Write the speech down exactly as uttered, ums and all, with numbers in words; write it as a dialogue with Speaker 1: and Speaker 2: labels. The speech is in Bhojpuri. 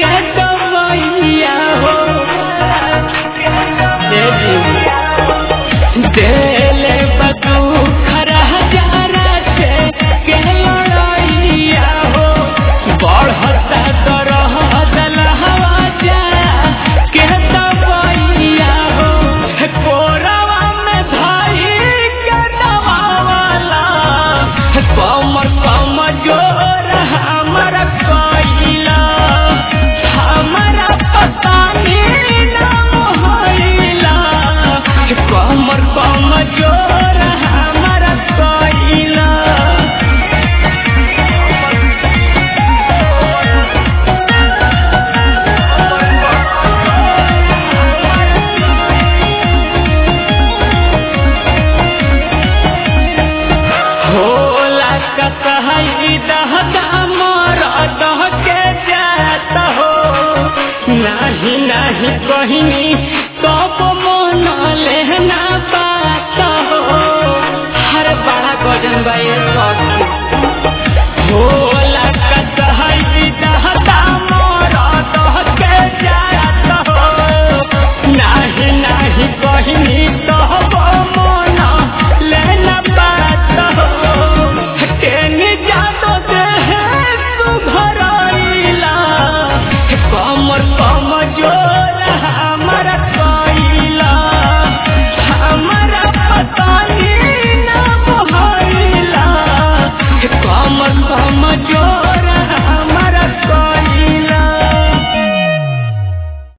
Speaker 1: के दवाइया हो दिले बदू खरा जरा से के लड़ाइया हो बढ़ता तरह दलहवा जा के दवाइया हो कोरवा में धाई के दवावाला कमर कम जोर हमारा कोइला हमारा पता नहीं नाम होइला कमर कम जोर